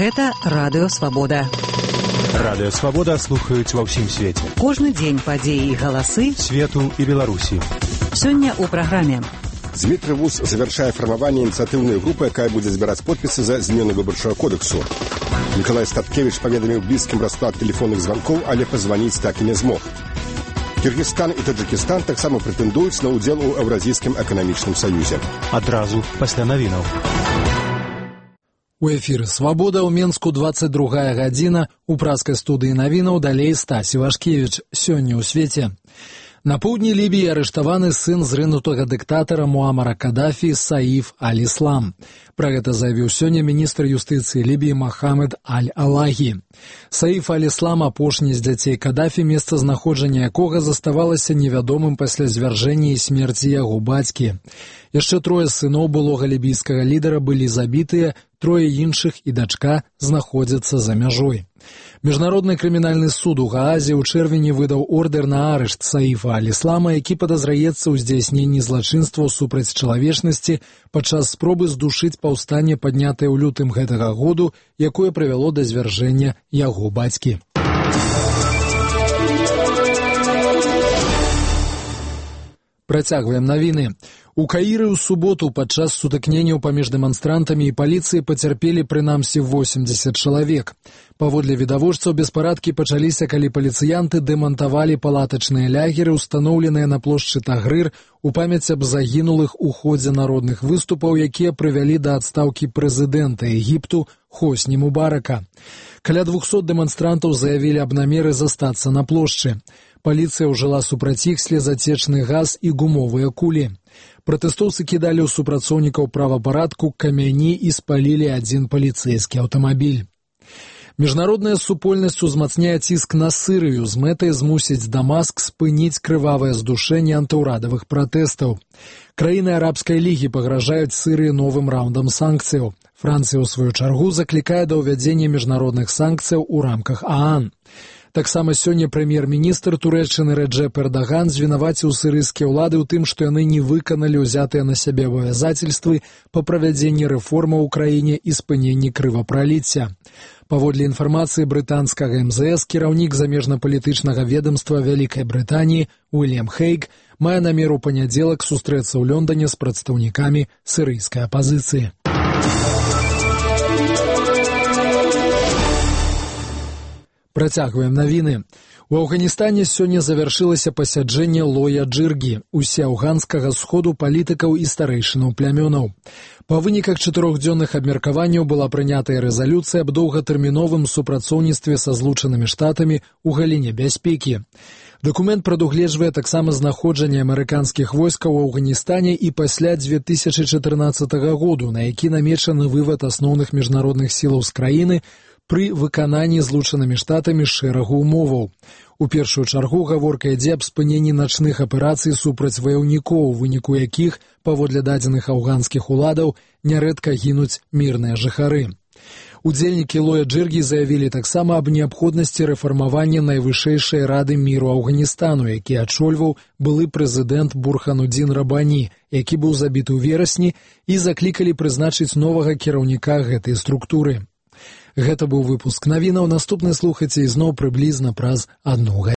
Гэта Радыё Свабода. Радыё Свабода слухаюць ва ўсім свеце. Кожны дзень падзеі і галасы свету і Беларусі. Сёння ў праграме. Дмитрий Вуз завершае фармаванне ініцыятыўнай групы, якая будзе збіраць подпісы за змену выбарчага кодексу. Миколай Статкевич паведаміў блізкім расклад тэлефонных званкоў, але пазваніць так і не змог. Кыргызстан і Таджикістан таксама прэтэндуюць на ўдзел у Еўразійскім эканамічным саюзе. Адразу пасля навінаў. У эфіры «Свабода» ў Менску 22 гадзіна. У праскай студыі навінаў далей Стась Івашкевіч. Сёння ў свеце. На поўдні Лібіі арыштаваны сын зрынутага дыктатара Муамара Кадафі Саиф аль-Ислам. Пра гэта заявіў сёння міністр юстыцыі Лібіі Мохамед аль-Алагі. Саиф аль-Ислам апошні з дзяцей Кадафі, месцазнаходжанне якога заставалася невядомым пасля звяржэння і смерці яго бацькі. Яшчэ трое сыноў былога лібійскага лідара былі забітыя, трое іншых і дачка знаходзяцца за мяжой. Міжнародны крымінальны суд у Гаазе ў чэрвені выдаў ордэр на арышт Саифа аль-Ислама, які падазраецца ў здзяйсненні злачынстваў супраць чалавечнасці падчас спробы здушыць паўстанне, паднятае ў лютым гэтага году, якое прывяло да звяржэння яго бацькі. Працягваем навіны. У Каіры ў суботу падчас сутыкненняў паміж дэманстрантамі і паліцыяй пацярпелі прынамсі 80 чалавек. Паводле відавочцаў, беспарадкі пачаліся, калі паліцыянты дэмантавалі палатачныя лягеры, устаноўленыя на плошчы Тагрыр, у памяць аб загінулых у ходзе народных выступаў, якія прывялі да адстаўкі прэзідэнта Егіпту Хосні Мубарака. Каля 200 дэманстрантаў заявілі аб намеры застацца на плошчы. Паліцыя ўжыла супраць іх слезацечны газ і гумовыя кулі. Пратэстоўцы кідалі ў супрацоўнікаў правапарадку камяні і спалілі адзін паліцэйскі аўтамабіль. Міжнародная супольнасць узмацняе ціск на Сірыю з мэтай змусіць Дамаск спыніць крывавае здушэнне антыўрадавых пратэстаў. Краіны арабскай лігі пагражаюць Сірыі новым раундам санкцыяў. Францыя, у сваю чаргу, заклікае да ўвядзення міжнародных санкцыяў у рамках ААН. Таксама сёння прэм'ер-міністр Турэччыны Рэджэп Эрдаган звінаваціў сірыйскія ўлады ў тым, што яны не выканалі ўзятыя на сябе абавязацельствы па правядзенні рэформаў у краіне і спыненні крывапраліцця. Паводле інфармацыі брытанскага МЗС, кіраўнік замежна-палітычнага ведамства Вялікай Брытаніі Уільям Хейг мае намер у панядзелак сустрэцца ў Лондане з прадстаўнікамі сірыйскай апазіцыі. Працягваем навіны. У Афганістане сёння завяршылася пасяджэнне Лоя Джыргі, усеафганскага сходу палітыкаў і старэйшынаў плямёнаў. Па выніках 4-дзённых абмеркаванняў была прынятая рэзалюцыя аб доўгатэрміновым супрацоўніцтве са Злучанымі Штатамі ў галіне бяспекі. Дакумент прадугледжвае таксама знаходжанне амерыканскіх войскаў у Афганістане і пасля 2014 году, на які намечаны вывад асноўных міжнародных сілаў з краіны пры выкананні Злучанымі Штатамі шэрагу ўмоваў. У першую чаргу гаворка ідзе аб спыненні начных аперацый супраць ваяўнікоў, у выніку якіх, паводле дадзеных афганскіх уладаў, нярэдка гінуць мірныя жыхары. Удзельнікі Лоя Джыргі заявілі таксама аб неабходнасці рэфармавання найвышэйшай рады міру Афганістану, які ачольваў былы прэзідэнт Бурханудзін Рабані, які быў забіты ў верасні, і заклікалі прызначыць новага кіраўніка гэтай структуры. Гэта быў выпуск навінаў. Наступны слухайце ізноў прыблізна праз 1 гадзіну.